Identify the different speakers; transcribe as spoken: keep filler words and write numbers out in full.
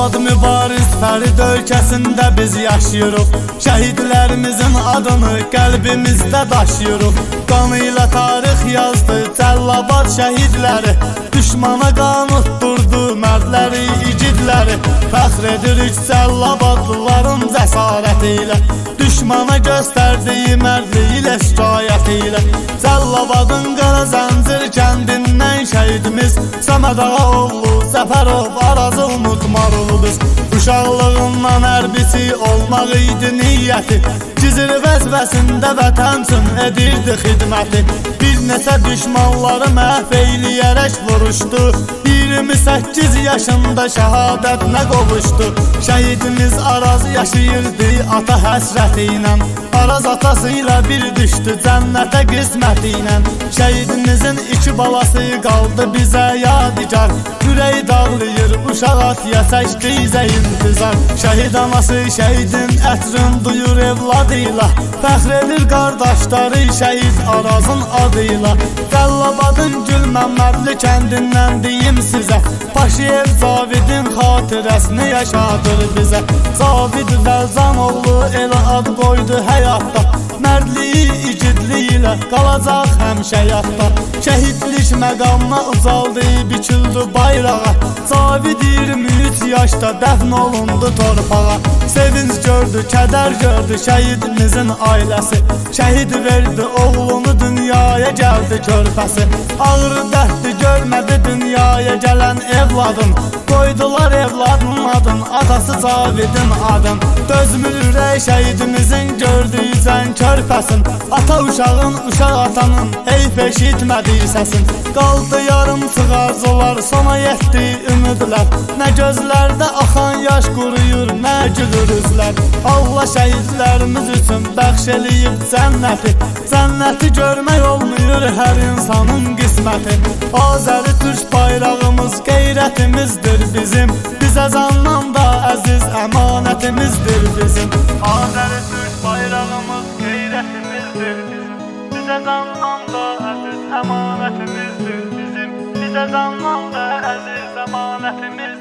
Speaker 1: Azad mübariz Fərid ölkəsində biz yaşayırıq. Şəhidlərimizin adını qəlbimizdə daşıyırıq. Qanı ilə tarix yazdı Cəllabad şəhidləri. Düşmana qan utdurdu mərdləri, igidləri. Fəxr edirik Cəllabadlıların cəsarəti ilə. Düşmana göstərdiyi mərdliyi ilə, şikayəti ilə. Cəllabadın qara zəncir kəndindən şəhidimiz Səməd Ağaoğlu Zəfərov Arazı unutmarıq biz. Uşaqlığından hərbiçi olmaq idi niyyəti. Gizir vəzvəsində vətənsin edirdi xidməti. Bir neçə düşmanları məhv eyləyərək vuruşdu. iyirmi səkkiz yaşında şəhadətinə qovuşdu. Şəhidimiz Araz yaşayırdı ata həsrəti ilə. Araz atası ilə bir düşdü cənnətə qisməti ilə. Şəhidimizin iki balası qaldı bizə yadigar. Ürəyi dağlayır uşaq atıya çəkdiyizə intizar. Şəhid anası şəhidin ətrin duyur evladıyla. Fəxr edir qardaşları şəhid Arazın adıyla. Cəllabadın Gülməmmədli kəndindən deyim sizə, Paşayev Cavidin xatirəsini yaşadır bizə. Cavid Vəlzanoğlu elə ad qoydu həyatda. Mərdliyi, igidliyi ilə qalacaq həmişə yadda. Şəhidlik məqamına ucaldı, büküldü bayrağa. Cavid iyirmi üç yaşda dəfn olundu torpağa. Sevinç gördü, kədər gördü şəhidimizin ailəsi. Şəhid verdi oğlunu dünyaya gəldi körpəsi. Ağır dərddi görmədi dünyaya gələn evladın. Qoydular evladın adın, atası Cavidin adın. Dözmür ürək şəhidimizin gördüyü sən körpəsin. Ata uşağın, uşaq atanın heyf eşitmədi səsin. Qaldı yarım çıxarcılar, sona yetdi ümidlər. Nə gözlərdə axan yaş quruyur, nə gülür üzlər. Allah şəhidlərimiz üçün bəxş eləyib cənnəti. Cənnəti görmək olmuyor hər insanın qisməti. Azəri Türk bayrağımız qeyrətimizdir bizim. Bizə candan da əziz əmanətimizdir bizim. Azəri Türk bayrağımız qeyrətimizdir bizim. Bizə candan da əziz əmanətimizdir bizim. Bizə candan da əziz əmanətimizdir.